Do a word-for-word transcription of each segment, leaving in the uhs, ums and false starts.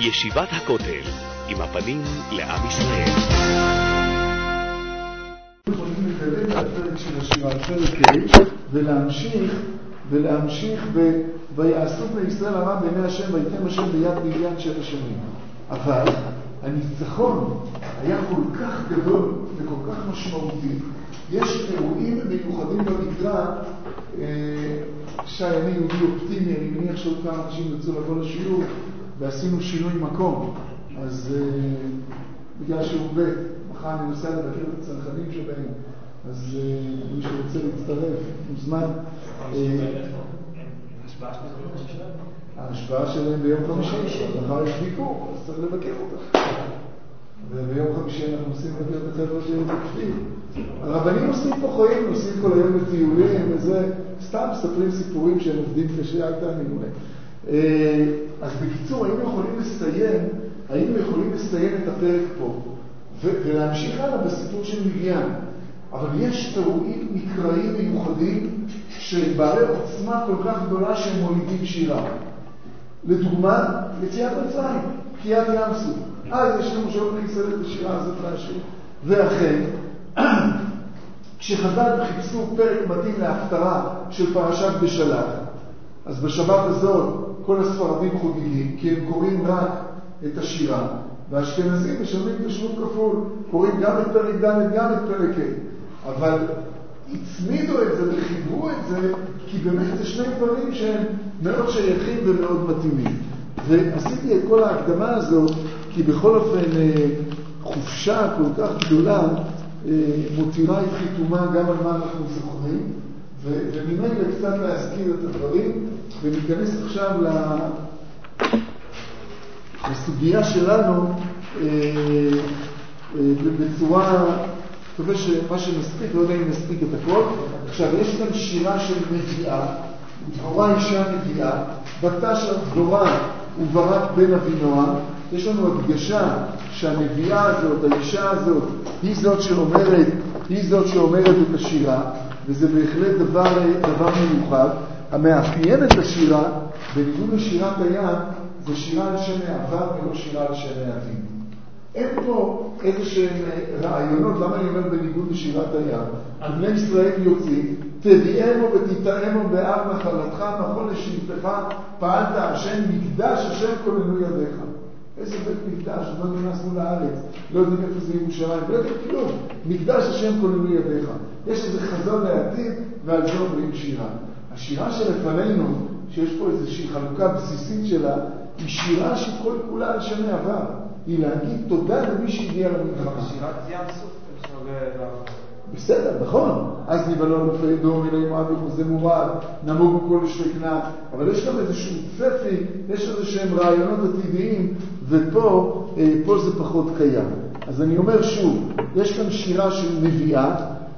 ישיבת הכותל, עם הפנים לעם ישראל. יכולים לקדם את הפרק של השירה, פרק ה', ולהמשיך, ולהמשיך ב... ויעשו בני ישראל הרע בעיני השם, ויתן השם ביד מדיין שבע שנים. אבל הניצחון היה כל כך גדול וכל כך משמעותי. יש אירועים מיוחדים במקרא, שאני יהודי אופטימי, אני מניח שעוד כמה אנשים ירצו לבוא לשיעור, ועשינו שינוי מקום. אז בגלל שהוא בית, מחר אני נוסע לבקר את הצנחנים שבהם, אז מי שרוצה להצטרף, מוזמן. ההשפעה שלהם ביום חמישי, מחר יש ביקור, אז צריך לבקר אותה. וביום חמישי אנחנו עושים לבקר את החבר'ה שבקפים. הרבנים עושים פה חיים, עושים כל היום לטיולים וזה, סתם מספרים סיפורים שהם עובדים קשה, אל תאמינו להם. אז בקיצור, היינו יכולים לסיים, היינו יכולים לסיים את הפרק פה, ולהמשיך הלאה בסיפור של מדיין. אבל יש אירועים מקראיים מיוחדים שבעלי עוצמה כל כך גדולה שהם מולידים שירה. לדוגמה, יציאת מצרים, בקיעת ים סוף. אז יש לנו שאלות להיסד את השירה הזאת להשאיר. ואכן, כשחז"ל חיפשו פרק מתאים להפטרה של פרשת בשלח, אז בשבת הזאת כל הספרדים חוגגים, כי הם קוראים רק את השירה, והאשכנזים משלמים תשלום כפול, קוראים גם את פרק ד' גם את פרק ה'. אבל הצמידו את זה וחיברו את זה, כי באמת זה שני דברים שהם מאוד שייכים ומאוד מתאימים. ועשיתי את כל ההקדמה הזאת, כי בכל אופן חופשה כל כך גדולה מותירה את חיתומה גם על מה אנחנו זוכרים, ונמד קצת להזכיר את הדברים, וניכנס עכשיו לסוגיה שלנו בצורה, מקווה שמה שמספיק, לא יודע אם נספיק את הכל. עכשיו, יש כאן שירה של נביאה, דבורה אישה נביאה, בתה של דבורה וברק בן אבינועם. יש לנו הדגשה שהנביאה הזאת, האישה הזאת, היא זאת שאומרת, היא זאת שאומרת את השירה, וזה בהחלט דבר, דבר מיוחד. המאפיין את השירה, בניגוד לשירת הים, זה שירה על שם העבר ולא שירה על שם העתיד. אין פה איזה שהם רעיונות, למה אני אומר בניגוד לשירת הים? בני ישראל יוצאים, תביאנו ותתאמו באב נחלתך, נכון לשבטך, פעלת השם, מקדש השם כוננו ידיך. איזה בית מקדש, לא נכנסנו לארץ, לא יודעים איפה זה ירושלים, לא יודעים כלום. מקדש השם כוננו ידיך. יש איזה חזון לעתיד, ועל זה אומרים שירה. השירה שלפנינו, שיש פה איזושהי חלוקה בסיסית שלה, היא שירה שכל כולה על שם העבר. היא להגיד תודה למי שהגיע למלחמה. שירת ים סוף, בסדר, נכון. אז נבלון ופרידו מילי מועד וחוזה מורד, נמוג בכל שתקנה. אבל יש גם איזשהו צפי, יש איזשהם רעיונות עתידיים, ופה פה זה פחות קיים. אז אני אומר שוב, יש כאן שירה של נביאה,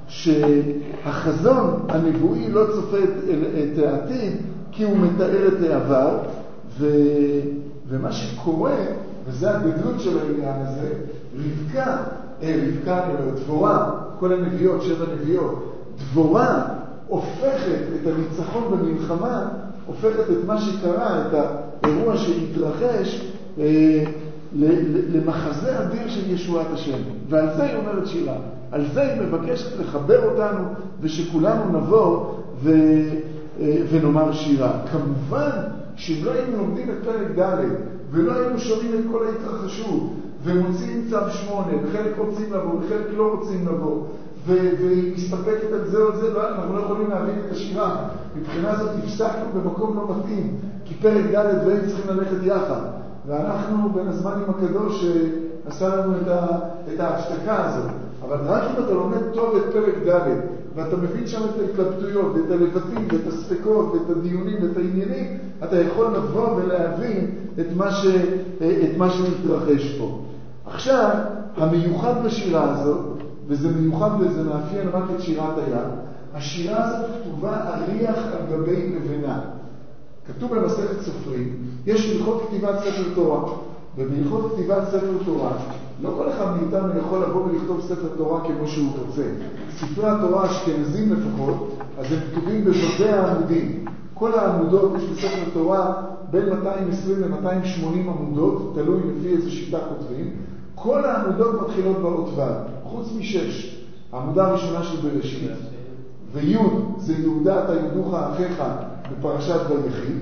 שהחזון הנבואי לא צופה את, את העתיד, כי הוא מתאר את העבר, ו, ומה שקורה, וזה הגדלות של העניין הזה, רבקה, אה, רבקה, דבורה, כל הנביאות, שבע נביאות, דבורה הופכת את הניצחון במלחמה, הופכת את מה שקרה, את האירוע שהתרחש, אה, למחזה אדיר של ישועת השם. ועל זה היא אומרת שירה. על זה היא מבקשת לחבר אותנו, ושכולנו נבוא ו, ונאמר שירה. כמובן שאם לא היינו לומדים את פרק ד' ולא היינו שומעים את כל ההתרחשות, ומוצאים צו שמונה, וחלק רוצים לבוא, וחלק לא רוצים לבוא, והיא מסתפקת על זה או זה, לא, אנחנו לא יכולים להבין את השירה. מבחינה זאת הפסקנו במקום לא מתאים, כי פרק ד' והם צריכים ללכת יחד. ואנחנו בין הזמנים הקדוש עשה לנו את, ה, את ההפסקה הזאת. אבל רק אם אתה לומד טוב את פרק ד' ואתה מבין שם את ההתלבטויות, ואת הלבטים, ואת הספקות, ואת הדיונים, ואת העניינים, אתה יכול לבוא ולהבין את מה, ש, את מה שמתרחש פה. עכשיו, המיוחד בשירה הזאת, וזה מיוחד וזה מאפיין רק את שירת הים, השירה הזאת כתובה אריח על גבי לבנה. כתוב במסכת סופרים, יש הלכות כתיבת ספר תורה, ובהלכות כתיבת ספר תורה, לא כל אחד מאיתנו יכול לבוא ולכתוב ספר תורה כמו שהוא רוצה. ספרי התורה האשכנזים לפחות, אז הם כתובים בזודי העמודים. כל העמודות, יש בספר תורה בין מאתיים ועשרים ל-מאתיים ושמונים עמודות, תלוי לפי איזה שיטה כותבים. כל העמודות מתחילות באות ו', חוץ משש. העמודה הראשונה של בראשית, ויוד זה יהודה אתה יודוך אחיך בפרשת ויחי.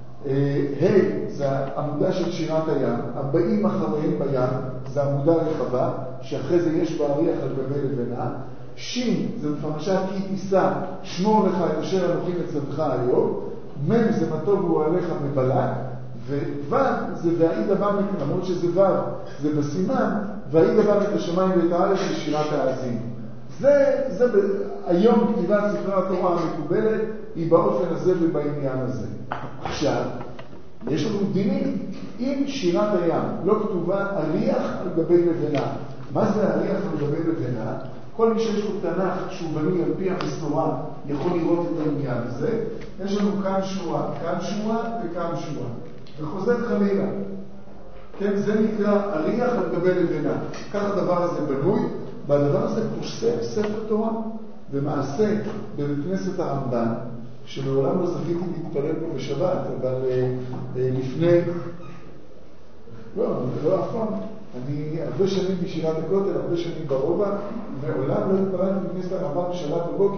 ה' זה העמודה של שירת הים, הבאים אחריהם בים, זה עמודה רחבה, שאחרי זה יש באריח על גבי לבנה. שין זה בפרשת כי תישא, שמור לך את אשר אנוכי מצווך היום. מ' זה מה טוב הוא עליך מבלק. וו' זה והאי דבר, למרות שזה ו' זה בסימן, והאי דבר את השמיים ואת הארץ לשירת האזינו. זה, זה ב... היום כתיבת ספרי התורה המקובלת היא באופן הזה ובעניין הזה. עכשיו, יש לנו דינים. אם שירת הים לא כתובה אריח על גבי לבנה, מה זה אריח על גבי לבנה? כל מי שיש לו תנ"ך שהוא בנוי על פי המסורה יכול לראות את העניין הזה. יש לנו כאן שבועה, כאן שבועה וכאן שבועה. וחוזר חלילה. כן, זה נקרא אריח על גבי לבנה. כך הדבר הזה בנוי, והדבר הזה פוסק ספר תורה. ומעשה בבית כנסת הרמב"ן, שמעולם לא זכיתי להתפלל פה בשבת, אבל uh, uh, לפני, לא, לא אף פעם, אני הרבה שנים בשירת הכותל, הרבה שנים ברובע, מעולם לא התפללתי בכנסת הרמב"ן בשבת בבוקר.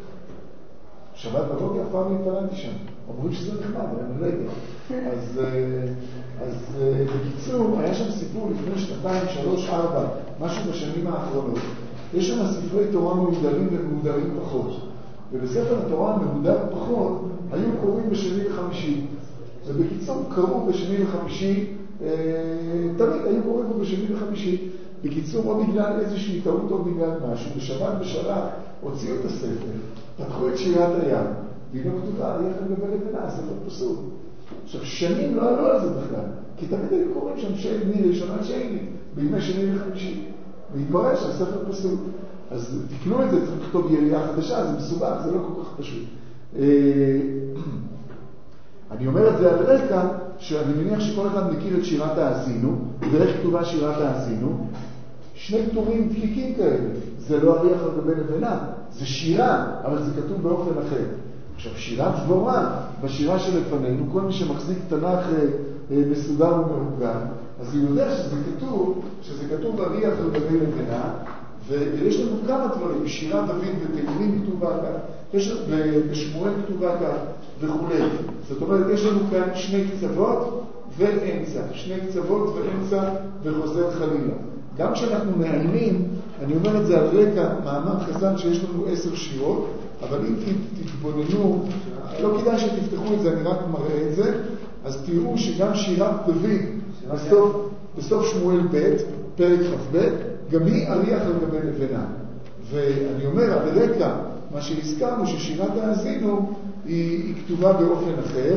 שבת בבוקר אף פעם לא התפללתי שם. אומרים שזה נחמד, אני לא יודע. אז, אז בקיצור, היה שם סיפור לפני שנתיים, שלוש, ארבע, משהו בשנים האחרונות. יש שם ספרי תורה מהודרים ומהודרים פחות. ובספר התורה המהודר פחות, היו קוראים בשני וחמישי. ובקיצור, קראו בשני וחמישי, אה, תמיד היו קוראים פה בשני וחמישי. בקיצור, או בגלל איזושהי טעות או בגלל משהו, בשבת בשלח הוציאו את הספר, פתחו את שירת הים, והיא לא כתובה, אריח על גבי לבנה, ספר פסול. עכשיו, שנים לא עלו על זה בכלל, כי תמיד היו קוראים שם שני ראשונה שני, בימי שני וחמישי. והתברר שהספר פסול. אז תקנו את זה, צריך לכתוב יריעה חדשה, זה מסובך, זה לא כל כך פשוט. אני אומר את זה על רקע, שאני מניח שכל אחד מכיר את שירת האזינו, ואיך כתובה שירת האזינו, שני כתובים דקיקים כאלה. זה לא אריח על גבי לבנה, זה שירה, אבל זה כתוב באופן אחר. עכשיו, שירת דבורה, בשירה שלפנינו, כל מי שמחזיק תנ"ך מסודר ומאורגן, אז הוא יודע שזה כתוב, שזה כתוב אריח על גבי לבנה, ויש לנו כמה דברים, בשירת דוד ותהילים כתובה כך, יש, בשמואל כתובה כך וכו'. זאת אומרת, יש לנו כאן שני קצוות ואמצע, שני קצוות ואמצע וחוזר חלילה. גם כשאנחנו נענים, אני אומר את זה על רקע מאמר חז"ל שיש לנו עשר שירות, אבל אם תתבוננו, לא כדאי שתפתחו את זה, אני רק מראה את זה, אז תראו שגם שירת דוד, בסוף, בסוף שמואל ב', פרק כ"ב, גם היא אריח על גבי לבנה. ואני אומר, על רקע, מה שהזכרנו, ששירת האזינו היא, היא כתובה באופן אחר.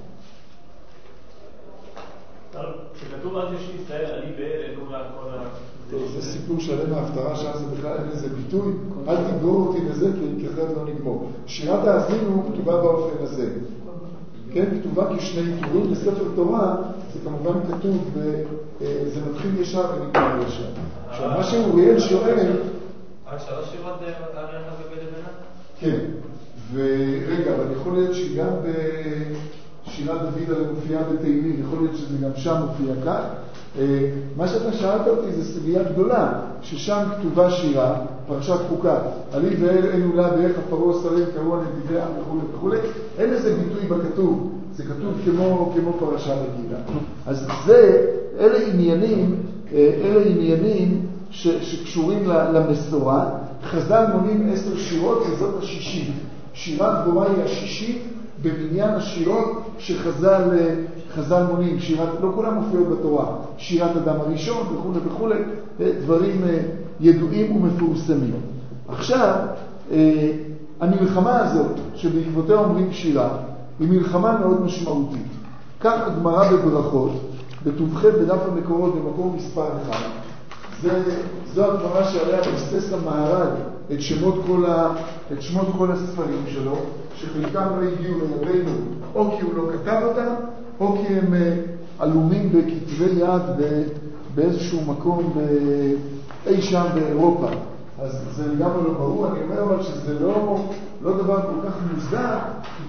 כשכתוב אז יש ישראל, אני באלה, לא רק כל ה... זה סיפור שלם ההפטרה, שם זה בכלל אין איזה ביטוי, אל תגרור אותי לזה, כי אחרת לא נגמור. שירת האזינו כתובה באופן הזה. כן, כתובה כשני עיטורים, בספר תורה זה כמובן כתוב, וזה מתחיל ישר ונגמר ישר. עכשיו, מה שאוריאל שואל... רק שלוש שירות אריח על גבי לבנה? כן, ורגע, אבל יכול להיות שגם בשירת דוד על מופיעה בתהילים, יכול להיות שזה גם שם מופיע כך. מה שאתה שאלת אותי זה סוגיה גדולה, ששם כתובה שירה, פרשת חוקה, עלי ואל אין אולה באיך הפרעה שרים קראו הנדיבי העם וכו' וכו'. אין איזה ביטוי בכתוב, זה כתוב כמו, כמו פרשה רגילה. אז זה, אלה עניינים, אלה עניינים ש, שקשורים למסורה. חז"ל מונים עשר שירות וזאת השישית. שירת דבורה היא השישית במניין השירות שחז"ל חז"ל מונים. שירת, לא כולם מופיעות בתורה. שירת אדם הראשון וכו' וכו', דברים ידועים ומפורסמים. עכשיו, המלחמה הזאת שבעקבותיה אומרים שירה, היא מלחמה מאוד משמעותית. כך הגמרא בברכות, בט"ח בדף המקורות במקור מספר אחד, זה, זו הגמרא שעליה מבסס המהר"ל את שמות כל, ה, את שמות כל הספרים שלו, שחלקם לא הגיעו לידינו, או כי הוא לא כתב אותם, או כי הם עלומים בכתבי יד באיזשהו מקום אי שם באירופה. אז זה לגמרי לא ברור. אני אומר אבל שזה לא, לא דבר כל כך מוזר, כי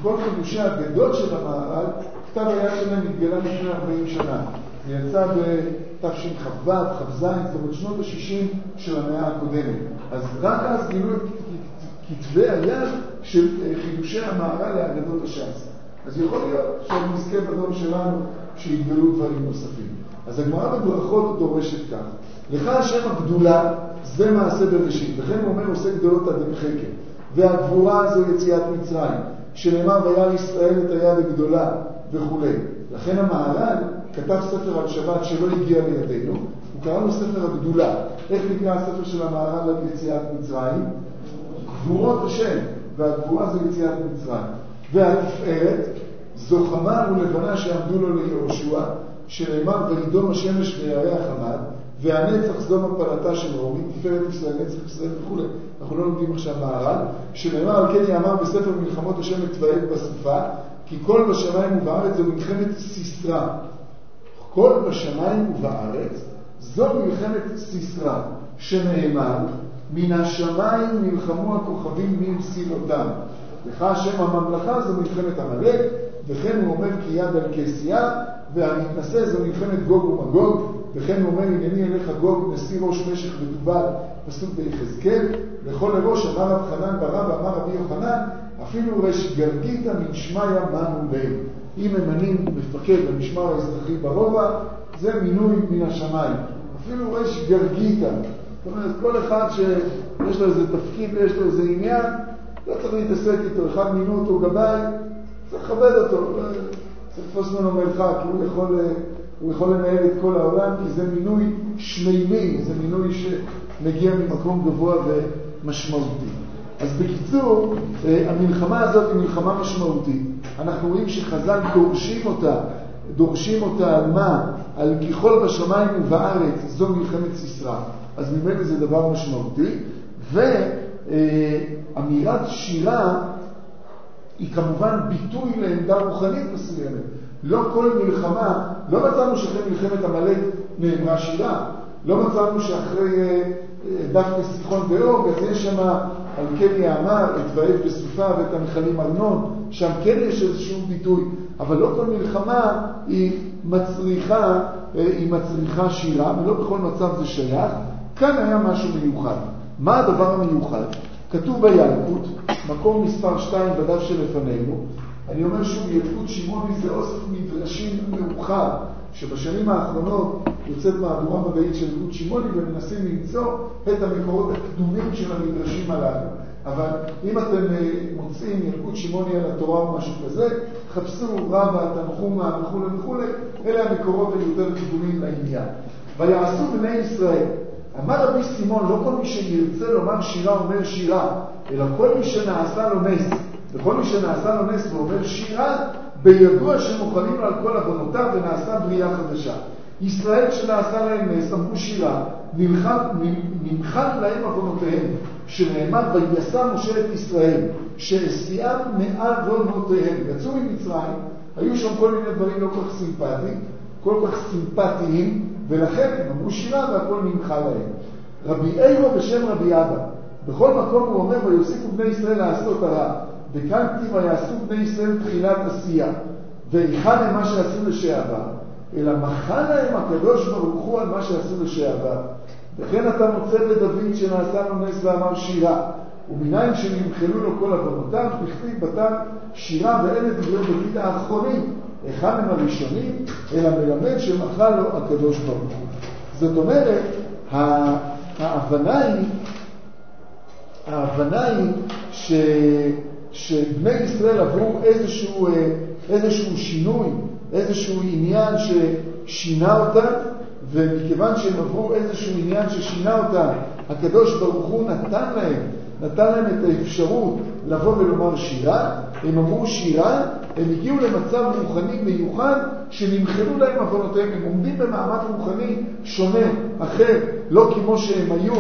כל חידושי הגדות של המהר"ל, כתב היד שלהם התגלה לפני ארבעים שנה. זה יצא בתשכ"ו, כ"ז, זאת אומרת שנות ה-שישים של המאה הקודמת. אז רק אז גילו את כתבי היד של חידושי המהר"ל לאגדות הש"ס. אז יכול להיות שנזכה בדור שלנו שיתגלו דברים נוספים. אז הגמרא בברכות דורשת כך: לך השם הגדולה זה מעשה בראשית, וכן הוא אומר עושה גדולות עד אין חקר, והגבורה זו יציאת מצרים, שנאמר וירא ישראל את היד הגדולה וכו'. לכן המהר"ל כתב ספר על שבת שלא הגיע לידינו, הוא קרא לו ספר הגדולה. איך נקרא הספר של המהר"ל על יציאת מצרים? גבורות השם, והגבורה זו יציאת מצרים. והתפארת זו חמה ולבנה שעמדו לו ליהושע, שנאמר וידום השמש וירח עמד, והנצח זו מפלתה של רומי, תפארת ישראל, נצח ישראל וכו'. אנחנו לא לומדים עכשיו מהר"ל, שנאמר על כן יאמר בספר מלחמות השם את בסופה, כי כל בשמיים ובארץ זו מלחמת סיסרא. כל בשמיים ובארץ זו מלחמת סיסרא, שנאמר מן השמיים נלחמו הכוכבים ממסילותם. לך השם הממלכה זו מלחמת עמלק, וכן הוא אומר כי יד על כסייה, והמתנשא זו מלחמת גוג ומגוג, וכן הוא אומר הנני אליך גוג נשיא ראש משך ותובל, פסוק ביחזקאל. לכל הראש אמר רב חנן ברב אמר רבי יוחנן, אפילו רש גרגיתא מן שמיא מנו ליה. אם ממנים מפקד במשמר האזרחי ברובע, זה מינוי מן השמיים. אפילו רש גרגיתא, זאת אומרת כל אחד שיש לו איזה תפקיד ויש לו איזה עניין, לא צריך להתעסק איתו. אחד מינו אותו גבאי, צריך לכבד אותו, צריך לתפוס ממנו מרחק, הוא יכול, הוא יכול לנהל את כל העולם, כי זה מינוי שמימי, זה מינוי שמגיע ממקום גבוה ומשמעותי. אז בקיצור, המלחמה הזאת היא מלחמה משמעותית. אנחנו רואים שחז"ל דורשים אותה, דורשים אותה על מה? על ככל בשמיים ובארץ, זו מלחמת סיסרא. אז ממילא זה דבר משמעותי. ואמירת שירה היא כמובן ביטוי לעמדה רוחנית מסוימת. לא כל מלחמה, לא מצאנו שאחרי מלחמת עמלק נאמרה שירה. לא מצאנו שאחרי דווקא סיחון ואוג, אז יש שם על כן יאמר את ועת בסופה ואת הנחלים ארנון, שם כן יש איזשהו ביטוי. אבל לא כל מלחמה היא מצריכה, היא מצריכה שירה, ולא בכל מצב זה שייך. כאן היה משהו מיוחד. מה הדבר המיוחד? כתוב בילקוט, מקום מספר שתיים בדף שלפנינו. אני אומר שוב, ילקוט שמעוני זה אוסף מדרשים מאוחר, שבשנים האחרונות יוצאת מהדורה מדעית של ילקוט שמעוני, ומנסים למצוא את המקורות הקדומים של המדרשים הללו. אבל אם אתם מוצאים ילקוט שמעוני על התורה או משהו כזה, חפשו רבא, תנחומא וכו' וכו', אלה המקורות היותר קדומים לעניין. ויעשו בני ישראל. אמר רבי סימון, לא כל מי שירצה לומר שירה אומר שירה, אלא כל מי שנעשה לו נס. וכל מי שנעשה לו נס ואומר שירה, בידוע שמוכנים לו על כל עוונותיו ונעשה בריאה חדשה. ישראל שנעשה להם נס, אמרו שירה, נמחל להם עוונותיהם, שנאמר ויסע משה את ישראל, שהסיעם מעל עוונותיהם. יצאו ממצרים, היו שם כל מיני דברים לא כל כך סימפטיים, כל כך סימפטיים, ולכן הם אמרו שירה והכל נמחל להם. רבי אירו בשם רבי אבא, בכל מקום הוא אומר ויוסיפו בני ישראל לעשות הרע. וכאן כתיב ויעשו בני ישראל תחילת עשייה, ואיחד הם מה שעשו לשעבר, אלא מחל להם הקדוש ברוך הוא על מה שעשו לשעבר. וכן אתה מוצא בדוד שנעשה לו נס ואמר שירה, ומנין שנמחלו לו כל עוונותיו, בכתיב בתר שירה, ואלה דברי דוד האחרונים, אחד הם הראשונים, אלא מלמד שמחל לו הקדוש ברוך הוא. זאת אומרת, ההבנה היא, ההבנה היא ש... שבני ישראל עברו איזשהו, איזשהו שינוי, איזשהו עניין ששינה אותה, ומכיוון שהם עברו איזשהו עניין ששינה אותה, הקדוש ברוך הוא נתן להם, נתן להם את האפשרות לבוא ולומר שירה. הם אמרו שירה, הם הגיעו למצב רוחני מיוחד שנמחלו להם עוונותיהם. הם עומדים במעמד רוחני שונה, אחר, לא כמו שהם היו,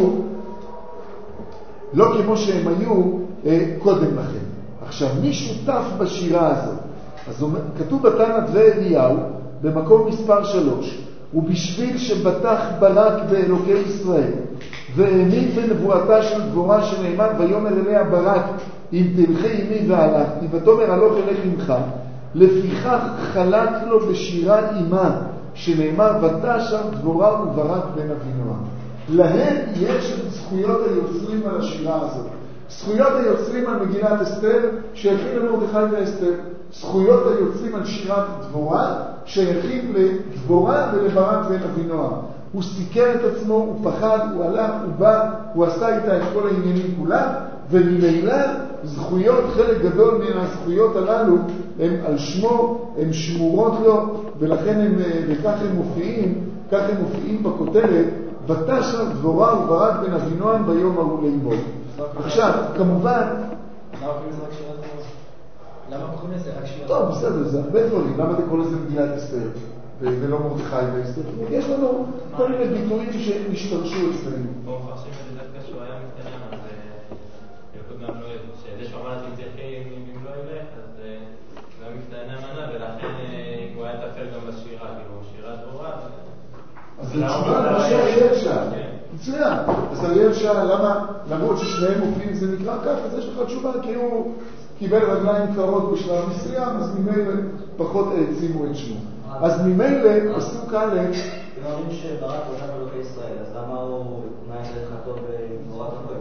לא כמו שהם היו אה, קודם לכן. עכשיו, מי שותף בשירה הזאת? אז כתוב בתנא דבי אליהו, במקום מספר שלוש, ובשביל שבטח ברק באלוקי ישראל, והאמין בנבואתה של דבורה שנאמר, ויאמר אליה ברק, אם תלכי עמי והלכתי, ותאמר הלוך אלך עמך, לפיכך חלק לו בשירה אימה, שנאמר ותשב דבורה וברק בן אבינועם. להם יש זכויות היוצרים על השירה הזאת. זכויות היוצרים על מגילת אסתר שייכים למרדכי ואסתר. זכויות היוצרים על שירת דבורה שייכים לדבורה ולברק בן אבינועם. הוא סיכר את עצמו, הוא פחד, הוא הלך, הוא בא, הוא עשה איתה את כל העניינים כולם, וממילא זכויות, חלק גדול מן הזכויות הללו הם על שמו, הם שמורות לו, ולכן הם, וכך הם מופיעים, כך הם מופיעים בכותרת, ותשב דבורה וברק בן אבינועם ביום ההוא לאמור. עכשיו, כמובן... למה קוראים לזה רק שירת דבורה? למה קוראים לזה רק שירת? טוב, בסדר, זה הרבה דברים. למה אתה קורא לזה מגילת אסתר ולא מרדכי ואסתר? יש לנו כל מיני ביטויים שנשתרשו אצלנו. פה מפרשים את זה דווקא שהוא היה מתקדם, אז ילכוד גם לא ילך. שזה שאומרת אם תלכי אם לא ילך, אז זה היה מתקדם מנה, ולכן הוא היה תפל גם בשירה, כאילו שירת דבורה. אז זה תשובה מה שאריאל שאל. מצוין. אז אריאל שאל, למה, למרות ששניהם מופיעים זה נקרא כך, אז יש לך תשובה, כי הוא קיבל רגליים קרות בשלב מסוים, אז ממילא פחות העצימו את שמו. אז ממילא, פסוק א', אם אומרים שברק הושב אלוקי ישראל, אז למה הוא נע את הלכתו בדבורת הכהן?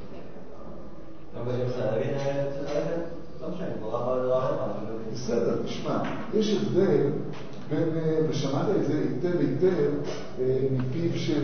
לא משנה, דבורה באה לדבר רבה. בסדר, תשמע, יש הבדל בין, ושמעת את זה היטב היטב מפיו של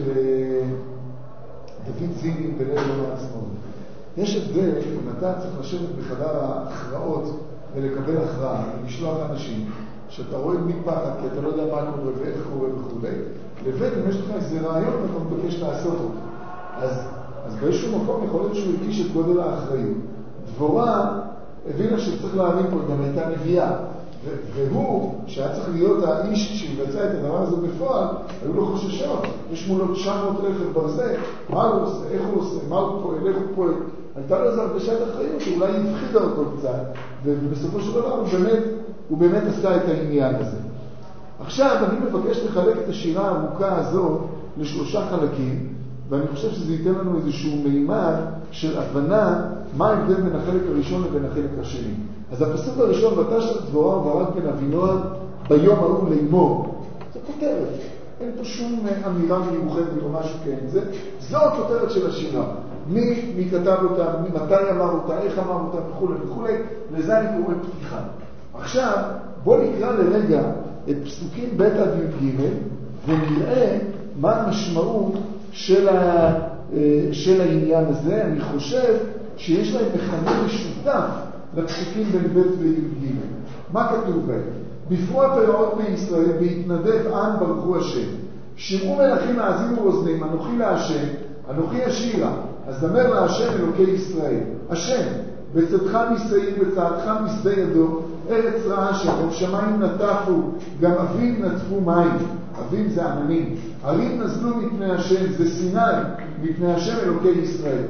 דוד זיני בלב יום העצמאות. יש הבדל אם אתה צריך לשבת בחדר ההכרעות ולקבל הכרעה ולשלוח אנשים שאתה רואה מפחד כי אתה לא יודע מה קורה ואיך קורה וכו', לבין אם יש לך איזה רעיון ואתה מבקש לעשות אותו. אז, אז באיזשהו מקום יכול להיות שהוא הרגיש את גודל האחריות. דבורה הבינה שצריך להבין פה, גם הייתה נביאה. והוא, שהיה צריך להיות האיש שיבצע את הדבר הזה בפועל, היו לו חוששות. יש מולו תשע מאות רכב ברזל, מה הוא עושה, איך הוא עושה, מה הוא פועל, איך הוא פועל. הייתה לו איזו הרגשת אחריות שאולי הפחידה אותו קצת, ובסופו של דבר הוא באמת, הוא באמת עשה את העניין הזה. עכשיו אני מבקש לחלק את השירה הארוכה הזו לשלושה חלקים, ואני חושב שזה ייתן לנו איזשהו מימד של הבנה מה ההבדל בין החלק הראשון לבין החלק השני. אז הפסוק הראשון, ותשב דבורה וברק בן אבינועם ביום ההוא לאמור. זה כותרת. אין פה שום אמירה מיוחדת או משהו כן. זה, זו הכותרת של השירה. מי, מי כתב אותה, מתי אמר אותה, איך אמר אותה וכו' וכו'. לזה אני קורא פתיחה. עכשיו, בוא נקרא לרגע את פסוקים ב' עד י"ג ונראה מה המשמעות של, ה, של העניין הזה. אני חושב שיש להם מכנה משותף לפסוקים בין ב' וי"ג. מה כתוב בהם? בפרוע פרעות בישראל, בהתנדב עם ברכו השם. שמעו מלכים האזינו אוזנים, אנוכי להשם, אנוכי השירה. אז דמר להשם אלוקי ישראל. השם, בצאתך משעיר, בצעדך משדה ידו, ארץ רעה שכם, שמיים נטפו, גם אבים נטפו מים. אבים זה עננים. הרים נזלו מפני השם, זה סיני, מפני השם אלוקי ישראל.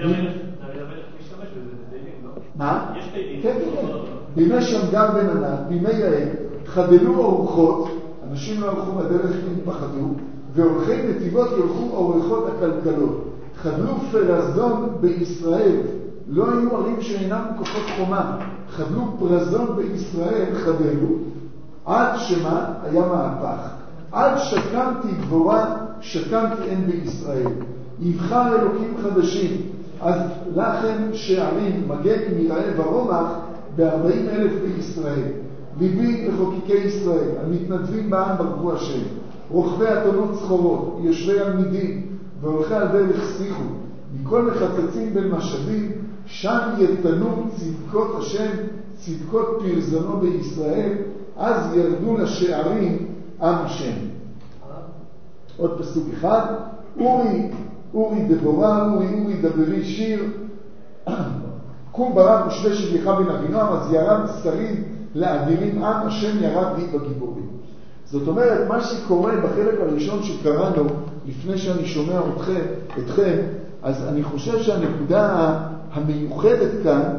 מה? יש תהילים. כן, כן. בימי שמגר בן ענת, בימי יעל, חדלו אורחות, אנשים לא הלכו בדרך כי הם פחדו, ואורחי נתיבות ילכו אורחות הכלכלות. חדלו פרזון בישראל, לא היו ערים שאינם מוקפות חומה. חדלו פרזון בישראל, חדלו, עד שמה היה מהפך. עד שקמתי דבורה, שקמתי אין בישראל. יבחר אלוקים חדשים. אז לכם שערים מגן מרעה ורומח ב-ארבעים אלף בישראל. ליבי לחוקיקי ישראל, המתנדבים בעם ברכו השם. רוכבי אתונות סחורות, יושבי עמידים, והולכי על דרך שיחו. מכל מחצצים בין משאבים, שם יתנו צדקות השם, צדקות פרזנו בישראל, אז ירדו לשערים עם השם. עוד פסוק אחד. אורי אורי דבורה, אורי אורי דברי שיר, קום ברק ושווה שבייך בן אבינועם, אז ירד שרים לאווירים עם, השם ירד בי בגיבורים. זאת אומרת, מה שקורה בחלק הראשון שקראנו, לפני שאני שומע אתכם, אתכם, אז אני חושב שהנקודה המיוחדת כאן,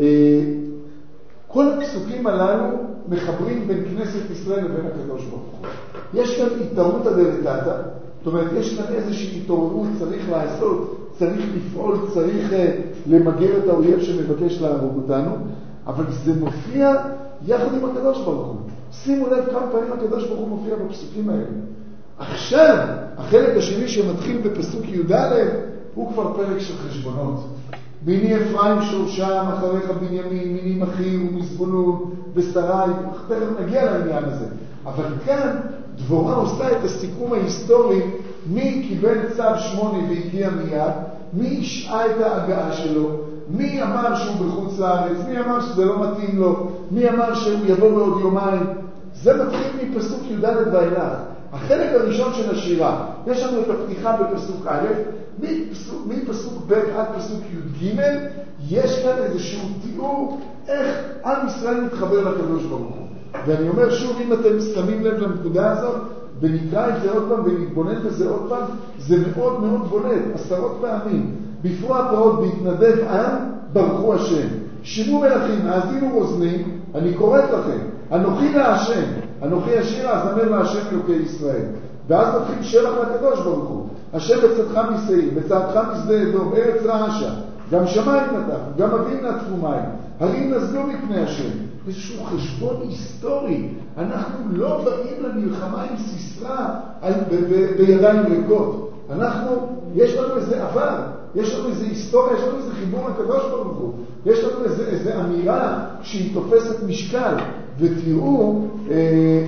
כל הפסוקים הללו מחברים בין כנסת ישראל לבין הקדוש ברוך הוא. יש כאן התערותא דלתתא, זאת אומרת, יש כאן איזושהי התעוררות, צריך לעשות, צריך לפעול, צריך למגר את האויב שמבקש להרוג אותנו, אבל זה מופיע יחד עם הקדוש ברוך הוא. שימו לב כמה פעמים הקדוש ברוך הוא מופיע בפסוקים האלה. עכשיו, החלק השני שמתחיל בפסוק י' א', הוא כבר פרק של חשבונות. מיני אפרים שורשם, אחריך בנימין, מיני מחיר ומזבולון ושרי, תכף נגיע לעניין הזה. אבל כאן דבורה עושה את הסיכום ההיסטורי, מי קיבל צו שמונה והגיע מיד, מי השעה את ההגעה שלו, מי אמר שהוא בחוץ לארץ, מי אמר שזה לא מתאים לו, מי אמר שהוא יבוא בעוד יומיים. זה מתחיל מפסוק י' א' ואילך. החלק הראשון של השירה, יש לנו את הפתיחה בפסוק א', מפסוק, מפסוק ב' עד פסוק י' ג', יש כאן איזשהו תיאור איך עם ישראל מתחבר לקדוש ברוך הוא. ואני אומר שוב, אם אתם שמים לב לנקודה הזאת, ונקרא את זה עוד פעם ונתבונן בזה עוד פעם, זה מאוד מאוד בולט, עשרות פעמים. בפרוע פרעות בהתנדב עם, ברכו השם. שימו מלכים, האזינו רוזנים, אני קוראת לכם, אנוכי להשם, אנוכי השיר הזמר להשם אלוקי ישראל. ואז נתחיל שבח לקדוש ברוך הוא. השם בצדך משעיר, בצדך משדה אדום, ארץ רעשה, גם שמיים נטף, גם אבים נטפו מים, הרים נזלו מפני השם. איזשהו חשבון היסטורי. אנחנו לא באים למלחמה עם סיסרה על, ב, ב, בידיים ריקות. אנחנו, יש לנו איזה עבר, יש לנו איזה היסטוריה, יש לנו איזה חיבור לקדוש ברוך הוא. יש לנו איזה, איזה אמירה שהיא תופסת משקל. ותראו, אה,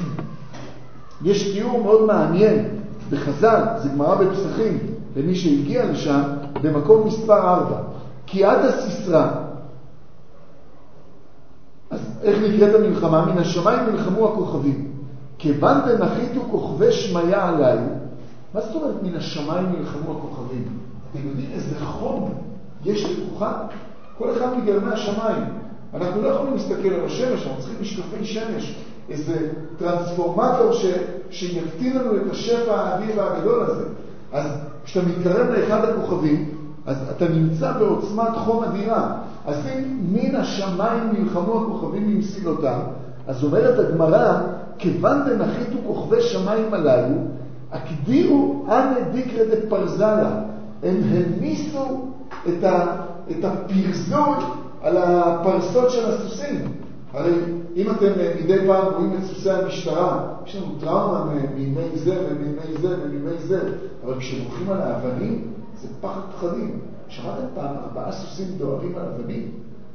יש תיאור מאוד מעניין בחז"ל, זה גמרא בפסחים, למי שהגיע לשם, במקום מספר ארבע. כי עד הסיסרה, אז איך נקראת המלחמה? מן השמיים נלחמו הכוכבים. כיוון דנחיתו כוכבי שמיה עליי. מה זאת אומרת מן השמיים נלחמו הכוכבים? אתם יודעים איזה חום יש לכוכב? כל אחד מגרמי השמיים. אנחנו לא יכולים להסתכל על השמש, אנחנו צריכים משקפי שמש. איזה טרנספורמטור ש... שיקטין לנו את השפע האדיר והגדול הזה. אז כשאתה מתקרב לאחד הכוכבים, אז אתה נמצא בעוצמת חום אדירה. אז אם מן השמיים נלחמו הכוכבים ממסילותם, אז אומרת הגמרא, כיוון דנחיתו כוכבי שמיים הללו, הקדירו אנא דיקרא דפרזלה. הם הניסו את, ה, את הפרזות על הפרסות של הסוסים. הרי אם אתם מדי פעם רואים את סוסי המשטרה, יש לנו טראומה מימי זה ומימי זה ומימי זה, אבל כשמוכרים על האבנים, זה פחד פחדים. שמעתם פעם ארבעה סוסים דוהרים על אבנים?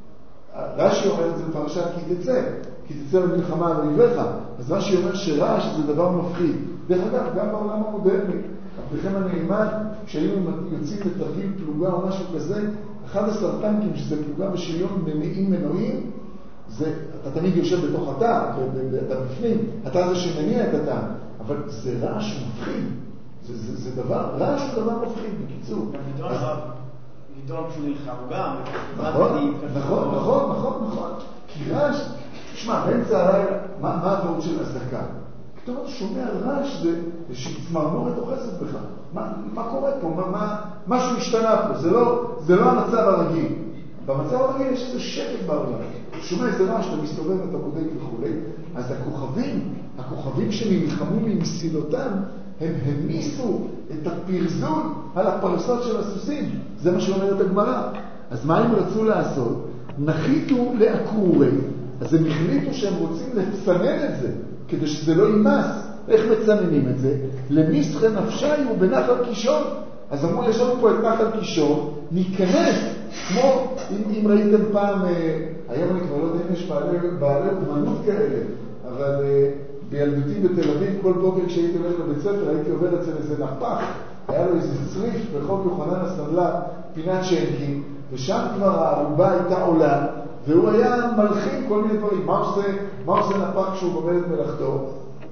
רש"י אומר את זה בפרשת כי תצא, כי תצא במלחמה על אויביך. אז רש"י אומר שרעש זה דבר מפחיד. דרך אגב, גם בעולם המודרני, עבדכם הנאמן, כשהיינו יוצאים לתרגיל פלוגה או משהו כזה, אחד עשר טנקים שזה פלוגה בשריון מניעים מנועים, זה, אתה תמיד יושב בתוך התא, אתה בפנים, אתה זה שמניע את התא, אבל זה רעש מפחיד. זה, זה, זה דבר, רעש הוא דבר מפחיד, בקיצור. גם נידון כשהוא נלחם גם. נכון, נכון, נכון, נכון, נכון. כי רעש, תשמע, באמצע הלילה, מה העבוד של הזדקה? פתאום אתה שומע רעש, זה שצמרמורת אוחזת בך. מה, מה קורה פה? מה, מה, משהו השתנה פה. זה לא, זה לא המצב הרגיל. במצב הרגיל יש איזה שקט בעולם. אתה שומע איזה רעש, אתה מסתובב, אתה בודק וכו'. אז הכוכבים, הכוכבים שנלחמו ממסילותם, הם הניסו את הפרזון על הפרסות של הסוסים. זה מה שאומרת הגמרא. אז מה הם רצו לעשות? נחיתו לעקורי. אז הם החליטו שהם רוצים לצנן את זה, כדי שזה לא יימס. איך מצננים את זה? למסחר נפשי ובנחל קישון. אז אמרו, יש לנו פה את נחל קישון, ניכנס, כמו, אם, אם ראיתם פעם, היום אני כבר לא יודע אם יש בעלי, בעלי אומנות כאלה, אבל בילדותי בתל אביב, כל בוקר כשהייתי הולך לבית ספר, הייתי עובר אצל איזה נפח, היה לו איזה צריף ברחוב יוחנן הסנדלר, פינת שנקים, ושם כבר הערובה הייתה עולה, והוא היה מלחין כל מיני דברים. מה עושה, מה עושה נפח כשהוא גומר את מלאכתו?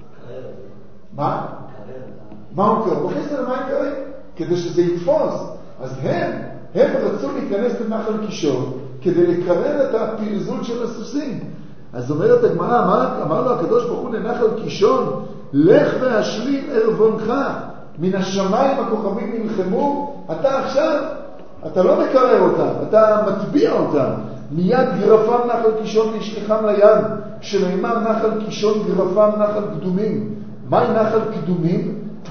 מה? מה הוא קרא? מכניס למה הם קראים? כדי שזה יתפוס. אז הם, הם רצו להיכנס לנחל קישון, כדי לקרר את הפרזות של הסוסים. אז אומרת הגמרא, אמר, אמר לו הקדוש ברוך הוא לנחל קישון, לך והשלים ערבונך, מן השמיים הכוכבים נלחמו, אתה עכשיו, אתה לא מקרר אותם, אתה מטביע אותם. מיד גרפם נחל קישון והשליחם לים, שנאמר נחל קישון גרפם נחל קדומים. מהי נחל קדומים?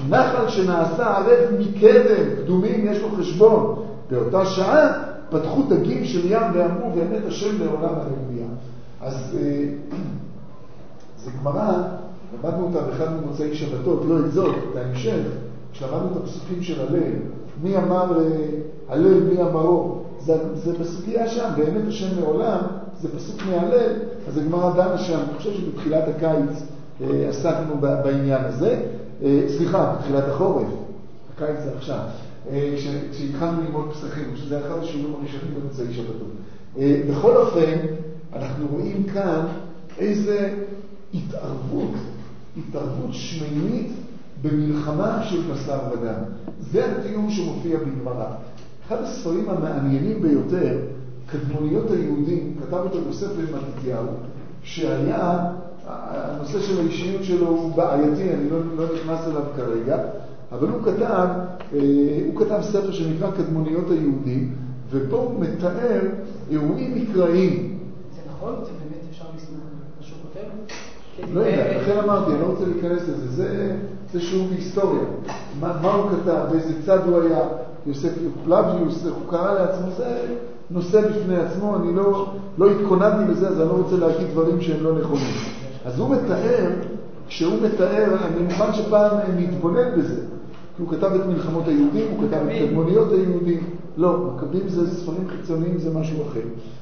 נחל שנעשה ערב מקדם, קדומים יש לו חשבון. באותה שעה פתחו דגים של ים ואמרו ואמת השם לעולם הללויה. אז זה גמרא, למדנו אותה באחד ממוצאי שבתות, לא את זאת, את ההמשך, כשלמדנו את הפסוקים של הלל, מי אמר הלל, מי אמרו, זה, זה בסוגיה שם, באמת השם לעולם, זה פסוק מהלל, אז זה גמרא דנה שם, אני חושב שבתחילת הקיץ אה, עסקנו בעניין הזה, אה, סליחה, בתחילת החורף, הקיץ זה עכשיו, אה, כש, כשהתחלנו ללמוד פסחים, שזה אחד השיעורים הראשונים במוצאי שבתות. אה, בכל אופן, אנחנו רואים כאן איזה התערבות, התערבות שמינית במלחמה של בשר ודם. זה התיאור שמופיע בגמרא. אחד הספרים המעניינים ביותר, קדמוניות היהודים, כתב אותו יוסף בן מתתיהו, שהיה, הנושא של האישיות שלו הוא בעייתי, אני לא, לא נכנס אליו כרגע, אבל הוא כתב, הוא כתב ספר שנקרא קדמוניות היהודים, ופה הוא מתאר אירועים מקראיים. זה נכון? זה באמת אפשר לסמוך על משהו כותב? לא יודע, לכן אמרתי, אני לא רוצה להיכנס לזה, זה, זה שיעור בהיסטוריה. מה, מה הוא כתב, באיזה צד הוא היה, יוסף פלביוס, הוא קרא לעצמו, זה נושא בפני עצמו, אני לא, לא התכוננתי לזה, אז אני לא רוצה להגיד דברים שהם לא נכונים. אז הוא מתאר, כשהוא מתאר, אני מוכן שפעם נתבונן בזה, כי הוא כתב את מלחמות היהודים, הוא כתב את קדמוניות היהודים, לא, מקבים זה ספרים חיצוניים, זה משהו אחר.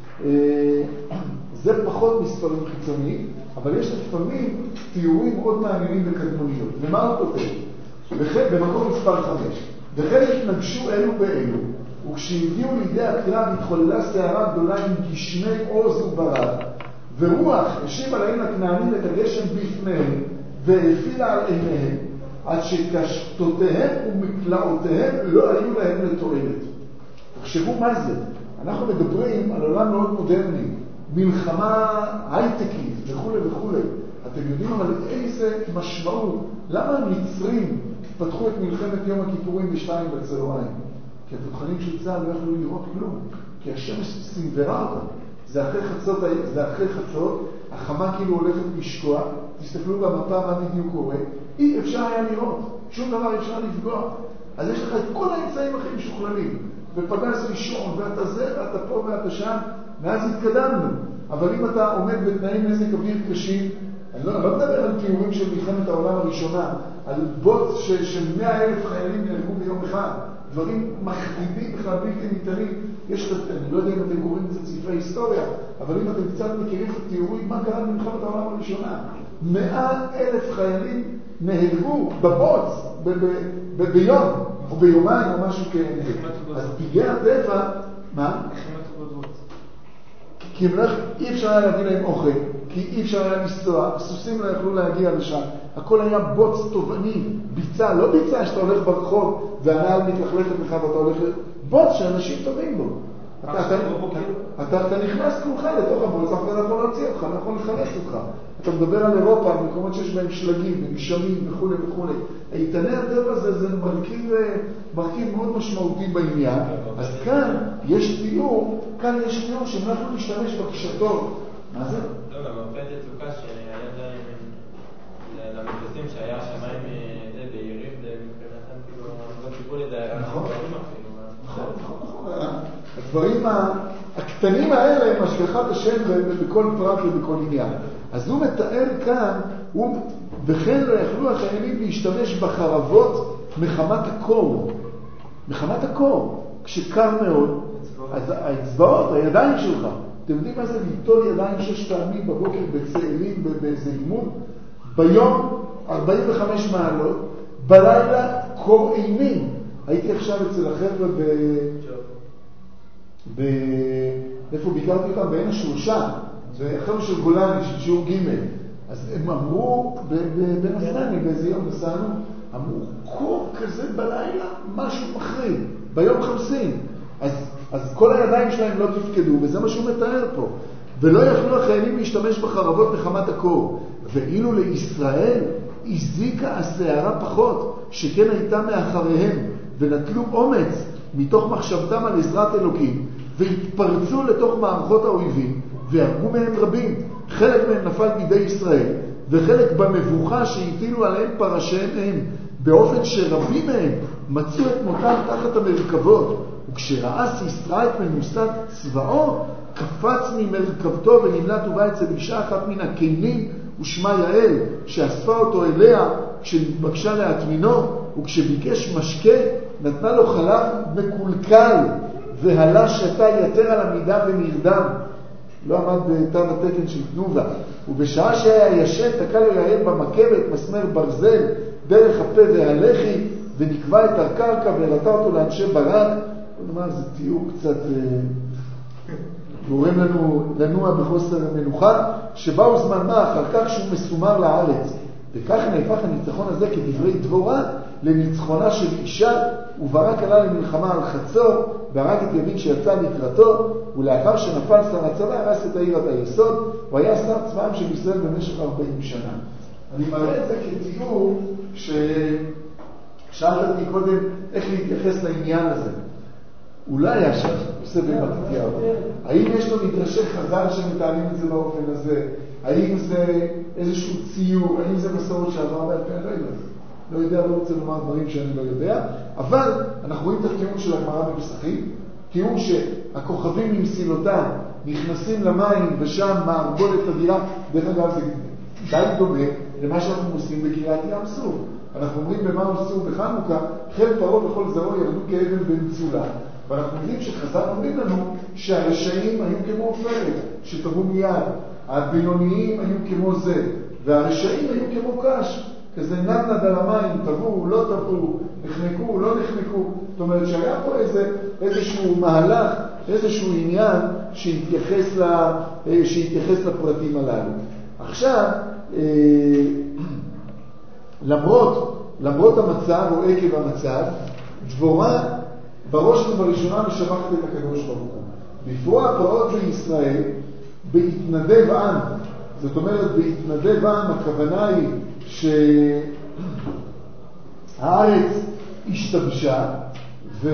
זה פחות מספרים חיצוניים, אבל יש לפעמים תיאורים מאוד מעניינים בקדמוניות. ומה הוא כותב? במקום מספר חמש. וכן התנגשו אלו באלו, וכשהגיעו לידי הקרב התחוללה סערה גדולה עם גשמי עוז וברד, ורוח השיבה להם הכנענים את הגשם בפניהם, והפילה על עיניהם, עד שקשתותיהם ומקלעותיהם לא היו להם לתועלת. תחשבו מה זה. אנחנו מדברים על עולם מאוד מודרני, מלחמה הייטקית וכו' וכו'. אתם יודעים אבל איזה משמעות, למה המצרים פתחו את מלחמת יום הכיפורים בשתיים בצהריים? כי התותחנים של צה"ל לא יכלו לראות כלום, כי השמש סנוורה אותם. זה אחרי חצות, זה אחרי חצות, החמה כאילו הולכת לשקוע, תסתכלו במפה מה בדיוק קורה, אי אפשר היה לראות, שום דבר אפשר לפגוע. אז יש לך את כל האמצעים הכי משוכללים, ופגז ראשון, ואתה זה, ואתה פה ואתה שם, ואז התקדמנו. אבל אם אתה עומד בתנאים מזג אוויר קשים, אני לא, לא מדבר על תיאורים של מלחמת העולם הראשונה, על בוט של מאה אלף חיילים נהרגו ביום אחד, דברים מחרידים בכלל בלתי ניתנים. יש, אני לא יודע אם אתם קוראים את זה ספרי היסטוריה, אבל אם אתם קצת מכירים את התיאורים, מה קרה במלחמת העולם הראשונה? מאה אלף חיילים נהרגו בבוץ, ב- ב- ב- ביום, או ביומיים או משהו כאלה. אז פגעי הטבע, מה? כי אי אפשר היה להביא להם אוכל, כי אי אפשר היה לנסוע, הסוסים לא יכלו להגיע לשם. הכל היה בוץ תובעני, ביצה, לא ביצה שאתה הולך ברחוב והנעל מתלכלכת לך ואתה הולך, בוץ שאנשים טובים בו. אתה, אתה, אתה, אתה נכנס כולך לתוך הבוץ, אף אחד יכול להוציא אותך, לא יכול לחלץ אותך. אתה מדבר על אירופה, על מקומות שיש בהם שלגים וגשמים וכו' וכו'. איתני הטבע הזה זה מרכיב, מרכיב מאוד משמעותי בעניין. אז כאן יש תיאור, כאן יש תיאור שהם לא יכולים להשתמש בקשתות. מה זה? לא, גם מרפאת יצוקה שהיה להם, למטוסים שהיה שמיים בהירים, מבחינתם כאילו, לא קיבלו לדיירים. נכון, נכון, נכון. הדברים הקטנים האלה הם השגחת השם בכל פרט ובכל עניין. אז הוא מתאר כאן, וכן לא יכלו החיילים להשתמש בחרבות מחמת הקור. מחמת הקור. כשקר מאוד, אז האצבעות, הידיים שלך, אתם יודעים מה זה ליטול ידיים שש פעמים בבוקר בצאלים באיזה אימון? ביום ארבעים וחמש מעלות, בלילה קור אימים. הייתי עכשיו אצל החבר'ה ב... ב... איפה ביקרתי אותם? בעין השלושה. זה החבר'ה של גולני, של שיעור ג'. אז הם אמרו, בנפרני, באיזה יום נסענו, אמרו, קור כזה בלילה, משהו מחריד. ביום חמסים. אז, אז כל הידיים שלהם לא תפקדו, וזה מה שהוא מתאר פה. ולא יכלו החיילים להשתמש בחרבות מחמת הקור. ואילו לישראל הזיקה השערה פחות, שכן הייתה מאחריהם, ונטלו אומץ מתוך מחשבתם על עזרת אלוקים, והתפרצו לתוך מערכות האויבים, והרגו מהם רבים. חלק מהם נפל בידי ישראל, וחלק במבוכה שהטילו עליהם פרשיהם הם, באופן שרבים מהם מצאו את מותם תחת המרכבות, וכשראה סיסרא את מנוסת צבאו, קפץ ממרכבתו ונמלט ובא אצל אישה אחת מן הכנים ושמה יעל, שאספה אותו אליה כשנתבקשה להטמינו, וכשביקש משקה נתנה לו חלב מקולקל, והלה שתה יתר על המידה ונרדם. לא עמד בתו התקן של תנובה. ובשעה שהיה ישן תקע לו יעל במקבת מסמר ברזל דרך הפה והלחי, ונקבע את הקרקע והראתה אותו לאנשי ברד. נאמר, זה תיאור קצת גורם לנו לנוע בחוסר המנוחה, שבאו זמן מה אחר כך שהוא מסומר לארץ. וכך נהפך הניצחון הזה כדברי דבורה לניצחונה של אישה, וברק עלה למלחמה על חצור, והרג את יבין שיצא לקראתו, ולאחר שנפל שר הצבא הרס את העיר עד היסוד, הוא היה שר צבאם של ישראל במשך ארבעים שנה. אני מראה את זה כתיאור ששאלת אותי קודם איך להתייחס לעניין הזה. אולי השם עושה במתתיהו. האם יש לו מדרשי חז"ל שמתארים את זה באופן הזה? האם זה איזשהו ציור? האם זה מסורת שעבר בעל פה? אני לא יודע. לא יודע, לא רוצה לומר דברים שאני לא יודע. אבל אנחנו רואים את הטיעון של הגמרא בפסחים. טיעון שהכוכבים עם סילותם נכנסים למים ושם מערבולת אדירה. דרך אגב זה די דומה למה שאנחנו עושים בקריאת ים סוף. אנחנו אומרים במה עשו בחנוכה, חיל פרעה וכל זרעו ירדו כאבן במצולה. ואנחנו יודעים שחז"ל אומרים לנו שהרשעים היו כמו עופרת, שטבעו מיד. הבינוניים היו כמו זה, והרשעים היו כמו קש, כזה נדנד על המים, טבעו, לא טבעו, נחנקו, לא נחנקו. זאת אומרת שהיה פה איזה, איזשהו מהלך, איזשהו עניין שהתייחס, לה, שהתייחס לפרטים הללו. עכשיו, למרות, למרות המצב או עקב המצב, דבורה בראש ובראשונה משבחת את הקדוש ברוך הוא. בפרוע הפרעות בישראל, בהתנדב עם, זאת אומרת בהתנדב עם, הכוונה היא שהארץ השתבשה, ו...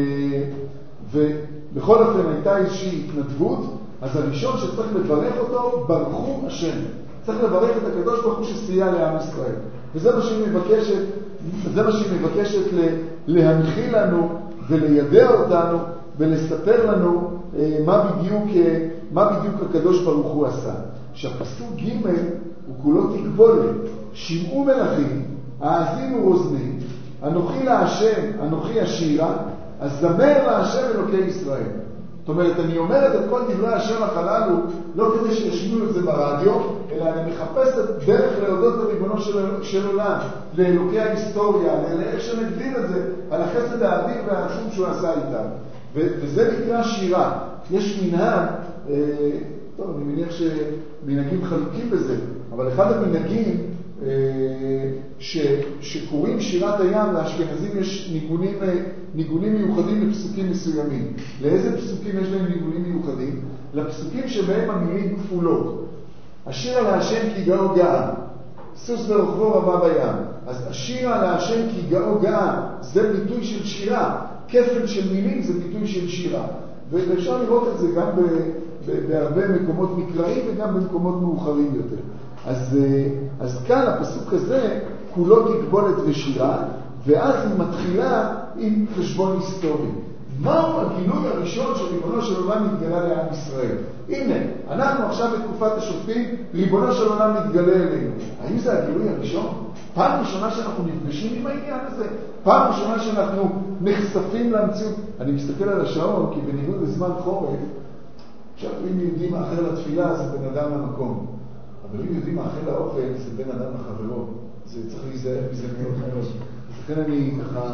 ובכל אופן הייתה איזושהי התנדבות, אז הראשון שצריך לברך אותו, ברכו השם. צריך לברך את הקדוש ברוך הוא שסייע לעם ישראל. וזה מה שהיא מבקשת, זה מה שהיא מבקשת להנחיל לנו וליידע אותנו ולספר לנו מה בדיוק, מה בדיוק הקדוש ברוך הוא עשה. שהפסוק ג' הוא כולו תגבולת. שמעו מלכים, האזינו רוזנים, אנוכי להשם, אנוכי השירה, אז זמר להשם אלוקי ישראל. זאת אומרת, אני אומרת את כל דברי השם החללו, לא כדי שישמיעו את זה ברדיו, אלא אני מחפשת דרך להודות לריבונו של, של עולם, לאלוקי ההיסטוריה, לאיך שנגדיר את זה, על החסד האדיר והעצום שהוא עשה איתם. ו- וזה נקרא שירה. יש מנהג, אה, טוב, אני מניח שמנהגים חלוקים בזה, אבל אחד המנהגים אה, ש- שקוראים שירת הים, לאשכנזים יש ניגונים, אה, ניגונים מיוחדים לפסוקים מסוימים. לאיזה פסוקים יש להם ניגונים מיוחדים? לפסוקים שבהם המילים כפולות. השיר על השם כי גאו גאה, סוס ברוכבו רבה בים. אז השיר על השם כי גאו גאה, זה ביטוי של שירה. כפל של מילים זה ביטוי של שירה. ואפשר לראות את זה גם בהרבה מקומות מקראיים וגם במקומות מאוחרים יותר. אז, אז כאן הפסוק הזה כולו תגבולת ושירה, ואז היא מתחילה עם חשבון היסטורי. מהו הגילוי הראשון של ריבונו של עולם מתגלה לעם ישראל? הנה, אנחנו עכשיו בתקופת השופטים, ריבונו של עולם מתגלה אלינו. האם זה הגילוי הראשון? פעם ראשונה שאנחנו נפגשים עם העניין הזה? פעם ראשונה שאנחנו נחשפים למציאות? אני מסתכל על השעון, כי בניגוד לזמן חורף, עכשיו אם יודעים מאחר לתפילה, זה בן אדם למקום. אבל אם יודעים מאחר לאוכל, זה בן אדם לחברו. זה צריך להיזהר מזה מאוד מאוד. לכן אני ככה...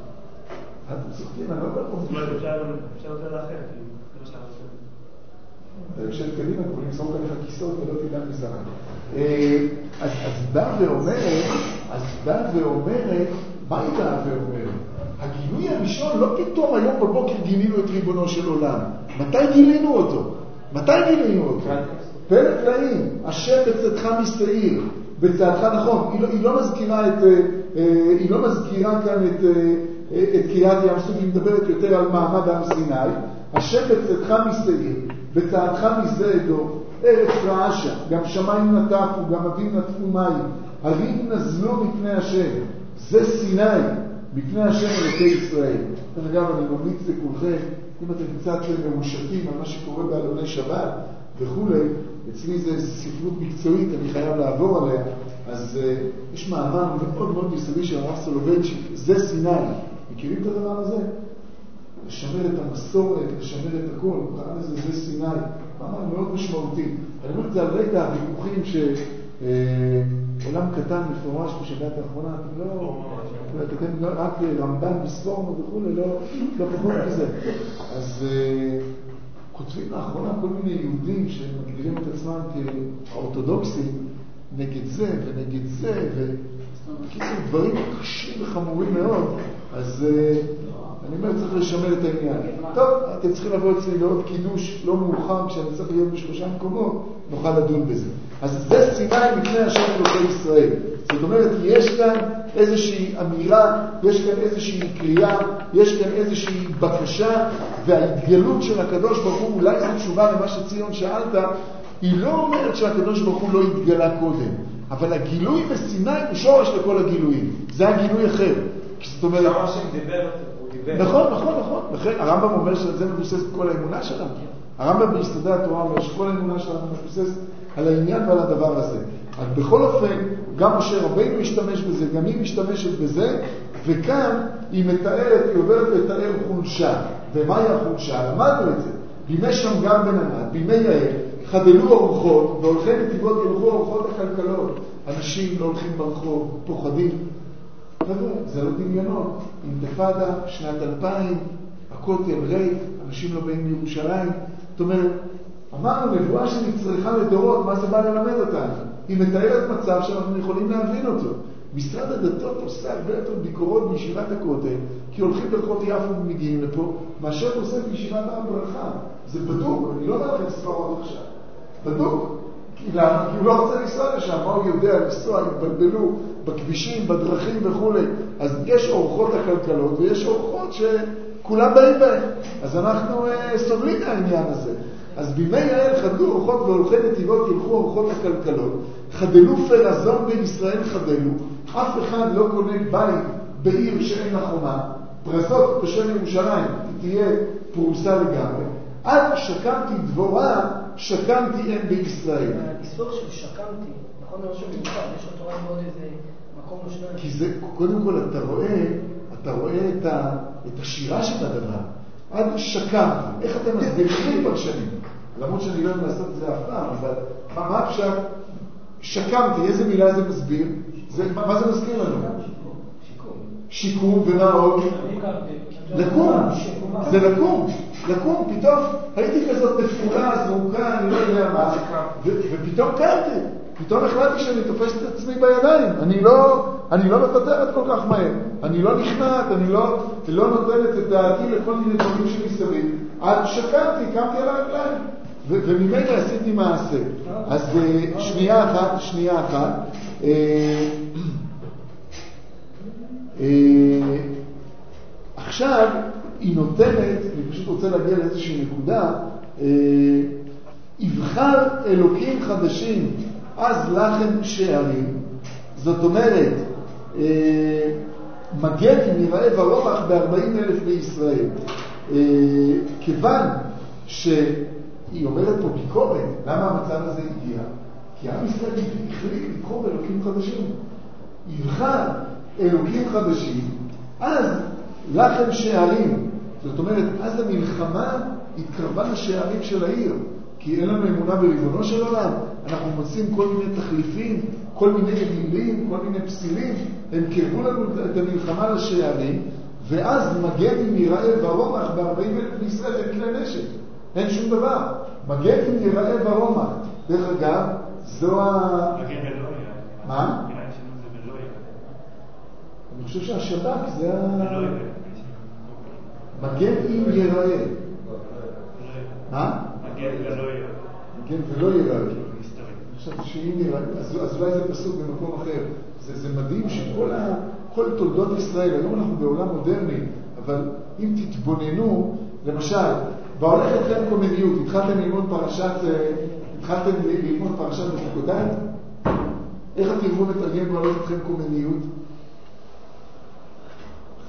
אתם צוחקים, אני לא יודע פה. אפשר יותר לאחר, כי זה מה שאנחנו עושים. אתה יושב קדימה, יכולים לסרוק עליך כיסאות ולא תדע מזרח. אז באה ואומרת, אז באה ואומרת, מה היא באה ואומרת? הגילוי הראשון לא פתאום היום בבוקר גילינו את ריבונו של עולם. מתי גילינו אותו? מתי גילינו אותו? פלא פלאים, השם בצאתך משעיר, בצאתך נכון, היא לא, היא לא מזכירה את, היא לא מזכירה כאן את, את קריאת ים סוף, היא מדברת יותר על מעמד הר סיני. השם בצאתך משעיר, בצאתך משדה אדום, ארץ רעשה, גם שמיים נטפו, גם אבים נטפו מים, הרים נזלו מפני השם, זה סיני בפני השם אלוקי ישראל. דרך אגב, אני ממליץ לכולכם, אם אתם קצת מרושתים על מה שקורה בעלוני שבת וכו', אצלי זה ספרות מקצועית, אני חייב לעבור עליה, אז uh, יש מאמר מאוד מאוד יסודי של הרב סולובייצ'יק, זה סיני. מכירים את הדבר הזה? לשמר את המסורת, לשמר את הכל, הוא קרא לזה זה סיני. מאמר מאוד משמעותי. אני אומר את זה על רקע הוויכוחים שעולם קטן מפורש בשבת האחרונה, אתם לא, אתם רק רמב"ן וספורנו וכו', לא, לא פחות מזה. אז כותבים לאחרונה כל מיני יהודים שמגדירים את עצמם כאורתודוקסים נגד זה ונגד זה, וקיצור דברים קשים וחמורים מאוד, אז אני אומר, צריך לשמר את העניין. טוב, אתם צריכים לבוא אצלי לעוד קידוש לא מאוחר, כשאני צריך להיות בשלושה מקומות, נוכל לדון בזה. אז זה סיני מפני השם אלוקי ישראל. זאת אומרת, יש כאן איזושהי אמירה, יש כאן איזושהי קריאה, יש כאן איזושהי בקשה, וההתגלות של הקדוש ברוך הוא, אולי זו תשובה למה שציון שאלת, היא לא אומרת שהקדוש ברוך הוא לא התגלה קודם, אבל הגילוי בסיני הוא שורש לכל הגילויים. זה הגילוי אחר. זאת אומרת, שהשם דיבר, הוא דיבר. נכון, נכון, נכון. לכן הרמב"ם אומר שזה מבוסס כל האמונה שלנו. הרמב"ם ביסודי התורה אומר שכל האמונה שלנו מבוסס על העניין ועל הדבר הזה. אז בכל אופן, גם משה רבינו משתמש בזה, גם היא משתמשת בזה, וכאן היא מתארת, היא עוברת לתאר חולשה. ומהי החולשה? למדנו את זה. בימי שמגר בן ענת, בימי יעל, חדלו אורחות, והולכי נתיבות ילכו אורחות הכלכלות. אנשים לא הולכים ברחוב, פוחדים. חבר'ה, זה לא דמיונות. אינתיפאדה, שנת אלפיים, הכותל ריק, אנשים לא באים מירושלים. זאת אומרת, אמרנו, נבואה שנצריכה לדורות, מה זה בא ללמד אותנו? היא מתארת מצב שאנחנו יכולים להבין אותו. משרד הדתות עושה הרבה יותר ביקורות בישיבת הכותל, כי הולכים ברחוב יפו ומגיעים לפה, מאשר עושה בישיבת הר ברכה. זה בדוק, אני לא אומר לכם ספרות עכשיו. בדוק. כי למה? כי הוא לא רוצה לנסוע לשם, מה הוא יודע לנסוע, יתבלבלו בכבישים, בדרכים וכו'. אז יש אורחות הכלכלות ויש אורחות שכולם באים בהם. אז אנחנו uh, סובלים מהעניין הזה. אז בימי יעל חדלו אורחות והולכי נתיבות ילכו אורחות הכלכלות, חדלו פרזון בישראל חדלו, אף אחד לא קונה בית בעיר שאין לה חומה, פרזות בשם ירושלים תהיה פרוסה לגמרי, עד שקמתי דבורה, שקמתי אין בישראל. הניסוח של שקמתי, נכון משהו מיוחד, יש לו תורה מאוד איזה מקום או שניים. כי זה, קודם כל אתה רואה, אתה רואה את, ה, את השירה של הדבר. עד שקמתי. איך אתם מסבירים פרשנים? למרות שאני לא יודע לעשות את זה אף פעם, אבל מה, מה אפשר? שקמתי, איזה מילה זה מסביר? זה, מה, מה זה מזכיר לנו? שיקום. שיקום, ומה עוד? לקום. זה לקום. לקום, פתאום הייתי כזאת תפולה, זרוקה, אני לא יודע מה. ופתאום קמתי. פתאום החלטתי שאני תופס את עצמי בידיים. אני לא, אני לא מפטרת כל כך מהר. אני לא נכנעת, אני לא, לא נותנת את דעתי לכל מיני דברים שמסביב. עד שקמתי, קמתי על הרגליים. וממילא עשיתי מעשה. אז שנייה אחת, שנייה אחת. עכשיו היא נותנת, אני פשוט רוצה להגיע לאיזושהי נקודה, יבחר אלוקים חדשים, אז לכם שערים. זאת אומרת, מגן אם יראה ורוח ב-ארבעים אלף בישראל. כיוון שהיא אומרת פה ביקורת, למה המצב הזה הגיע? כי עם ישראל החליט לבחור אלוקים חדשים. יבחר אלוקים חדשים, אז לכם שערים. זאת אומרת, אז המלחמה התקרבה לשערים של העיר, כי אין לנו אמונה בריבונו של עולם. אנחנו מוצאים כל מיני תחליפים, כל מיני אלילים, כל מיני פסילים, הם קרבו לנו את המלחמה לשערים, ואז מגן אם יראה ורומח ב-ארבעים אלף בישראל אין כלי נשק. אין שום דבר. מגן אם יראה ורומח. דרך אגב, זו ה... מגן ולא יראה. מה? נראה שלנו זה ולא יראה. אני חושב שהשב"כ זה ה... ולא יראה. מגן אם יראה. מה? מגן ולא יראה. מגן ולא יראה. מסתרי. אני חושב שאם יראה, אז, אז אולי זה פסוק במקום אחר. זה, זה מדהים שכל ה, כל תולדות ישראל, היום אנחנו בעולם מודרני, אבל אם תתבוננו, למשל, בהולך אתכם קוממיות, התחלתם ללמוד פרשת, התחלתם ללמוד פרשת בחוקותיי? איך התרגום מתרגם בהולך אתכם קוממיות?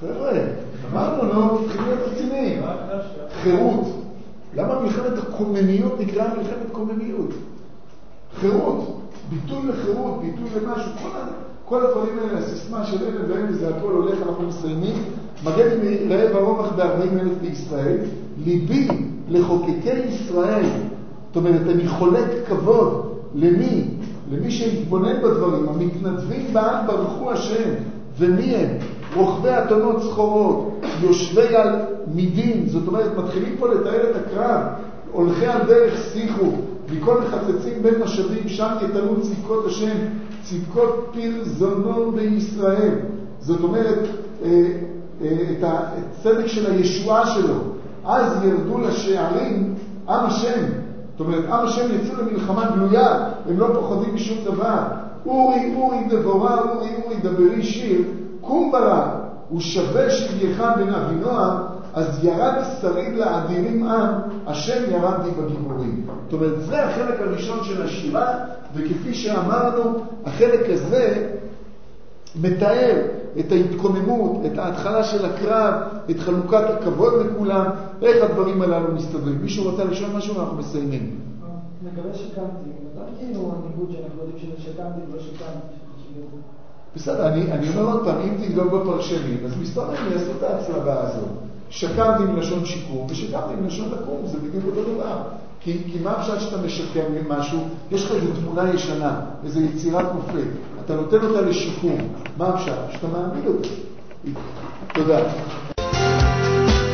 חבר'ה, אמרנו, לא, צריכים להיות רציניים. חירות. למה מלחמת הקוממיות נקראה מלחמת קוממיות? חירות. ביטוי לחירות, ביטוי למשהו. כל, כל הדברים האלה, הסיסמה של אלה ואלה, זה הכל הולך, אנחנו מסיימים. מגן רעב ורומח ב-ארבעים אלף בישראל. ליבי לחוקקי ישראל. זאת אומרת, אני חולק כבוד. למי? למי שהתבונן בדברים. המתנדבים בעם ברכו השם. ומי הם? רוכבי אתונות סחורות, יושבי על מידים, זאת אומרת, מתחילים פה לתאר את הקרב, הולכי על דרך שיחו, מכל מחצצים בין משאבים, שם יתנו צדקות השם, צדקות פרזונו בישראל. זאת אומרת, את הצדק של הישועה שלו. אז ירדו לשערים עם השם. זאת אומרת, עם השם יצאו למלחמה גלויה, הם לא פוחדים משום דבר. אורי, אורי דבורה, אורי, אורי דברי שיר, קום ברא, הוא שווה שבייך בן אבינועם, אז ירד שריד לאדירים עם, השם ירדתי בגיבורים. זאת אומרת, זה החלק הראשון של השירה, וכפי שאמרנו, החלק הזה מתאר את ההתקוממות, את ההתחלה של הקרב, את חלוקת הכבוד לכולם, איך הדברים הללו מסתדרים. מישהו רוצה לשאול משהו, אנחנו מסיימים. לגבי שקמתי, מתי כאילו הניגוד שאנחנו יודעים שזה שקמתי ולא שקמתי? בסדר, אני, אני אומר עוד פעם, אם תגדול בפרשנים, אז מסתובב לי לעשות את ההצלבה הזאת. שקמתי מלשון שיקום, ושקמתי מלשון לקום, זה בדיוק אותו דבר. כי, כי מה אפשר שאתה משקם משהו? יש לך איזו תמונה ישנה, איזו יצירת מופת. אתה נותן אותה לשיקום. מה אפשר? שאתה מעמיד אותה. תודה.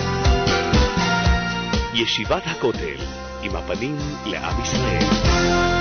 ישיבת הכותל, עם הפנים לעם ישראל.